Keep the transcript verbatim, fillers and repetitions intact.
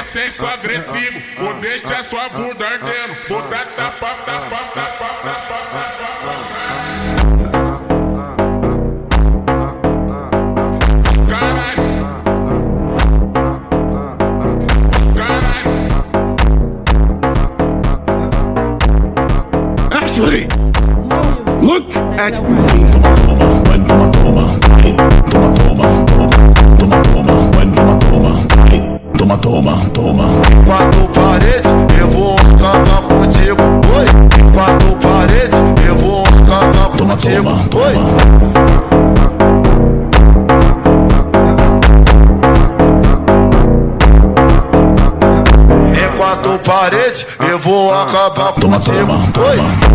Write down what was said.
sexo agressivo, vou deixar sua bunda ardendo, vou dar tapa, tapa, tapa, tapa, tapa. Caralho. Caralho. Ashley, look at me. Toma, toma, toma. Quatro paredes, eu vou acabar contigo. Oi. Quatro paredes, eu vou acabar contigo. Toma, toma, Oi. Em quatro paredes, eu vou acabar contigo. Oi.